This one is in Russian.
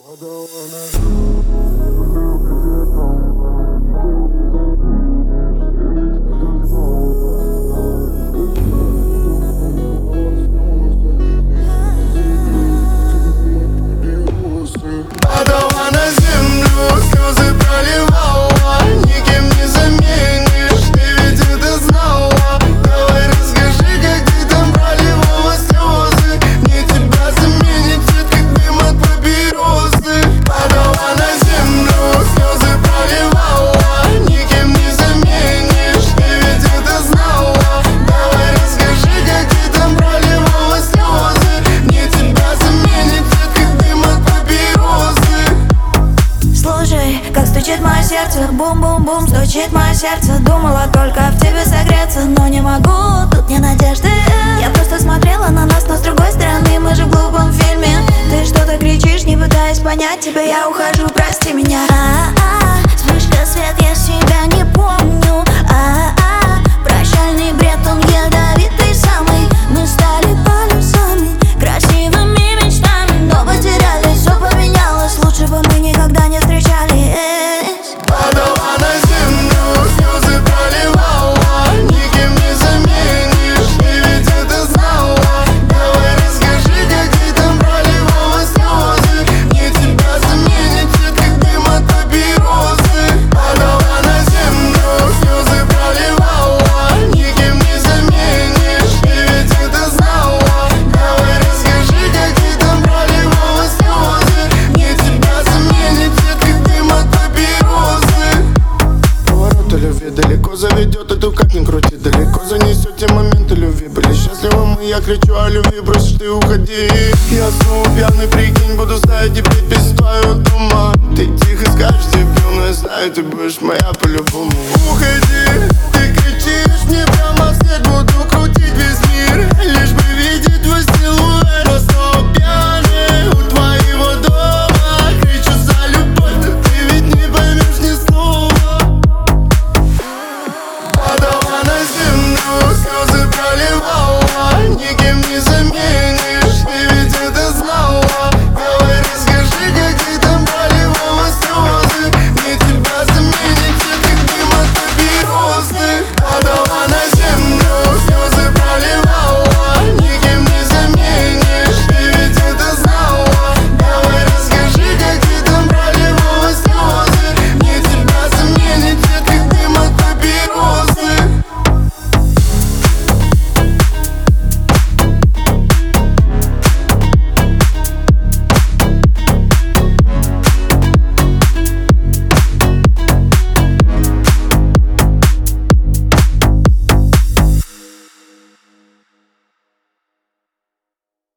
Падала на землю, слезы проливала, никем не заменишь, ты ведь это знала. Давай расскажи, как ты там проливала слезы, мне тебя заменит цвет, как дым от папиросы. Падала на землю, слезы проливала, никем не заменишь, ты ведь это знала. Давай расскажи, как ты там проливала слезы, мне тебя заменит цвет, как дым от папиросы. Слушай, как стучит мое сердце, бум-бум-бум, стучит мое сердце. Думала только в тебе согреться, но не могу, тут не надежды. Я просто смотрела на нас, но с другой стороны мы же в глупом фильме. Ты что-то кричишь, не пытаясь понять тебя, я ухожу, прости меня. Вспышка свет, я себя не помню. Прощальный бред, он ядовитый самый. Мы стали полюсами, красивыми мечтами, но потерялись, все поменялось, лучше бы мы никогда не встречались. Падала на землю, слезы проливала, никем не заменишь, ты ведь это знала. Давай расскажи, как ты там проливала слезы, мне тебя заменит цвет, как дым от папиросы. Падала на землю, слезы проливала, никем не заменишь, ты ведь это знала. Давай расскажи, как ты там проливала слезы, мне тебя заменит цвет, как дым от папиросы. Повороты любви далеко заведет, эту как ни крути, далеко занесет те моменты любви. Были счастливы мы, я кричу о любви, просишь ты уходи. Я снова пьяный, прикинь, буду ставить и петь без твоего дома. Ты тихо скажешь, тебе, но я знаю, ты будешь моя по-любому.